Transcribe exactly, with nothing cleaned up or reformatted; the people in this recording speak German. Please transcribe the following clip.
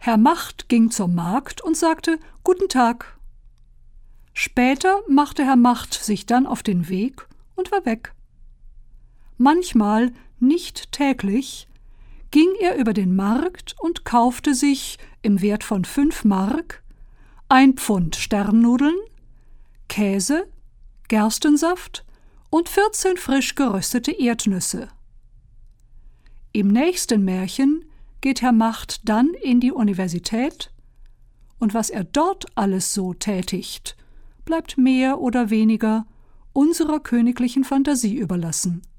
Herr Macht ging zur Magd und sagte »Guten Tag«. Später machte Herr Macht sich dann auf den Weg und war weg. Manchmal, nicht täglich, ging er über den Markt und kaufte sich im Wert von fünf Mark ein Pfund Sternnudeln, Käse, Gerstensaft und vierzehn frisch geröstete Erdnüsse. Im nächsten Märchen geht Herr Macht dann in die Universität, und was er dort alles so tätigt, bleibt mehr oder weniger unserer königlichen Fantasie überlassen.